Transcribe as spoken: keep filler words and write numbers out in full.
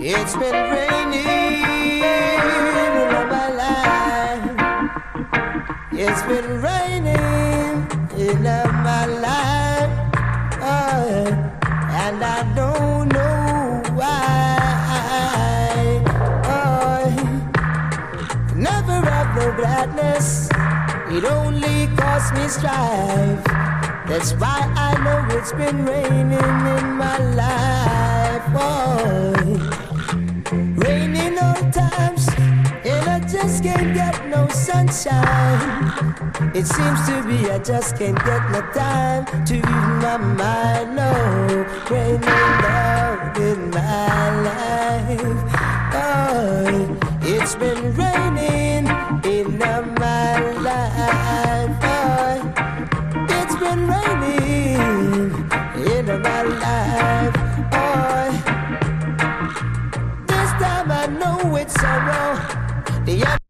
It's been raining in my life. It's been raining in my life. Oh, and I don't know why. Oh, never have no gladness. It only cost me strife. That's why I know it's been raining in my life. Oh, raining all times, and I just can't get no sunshine. It seems to be I just can't get no time to ease my mind. No, raining down in my life. Oh, it's been raining in my life. Oh, it's been raining in my life. Oh, this time I know it's sorrow. The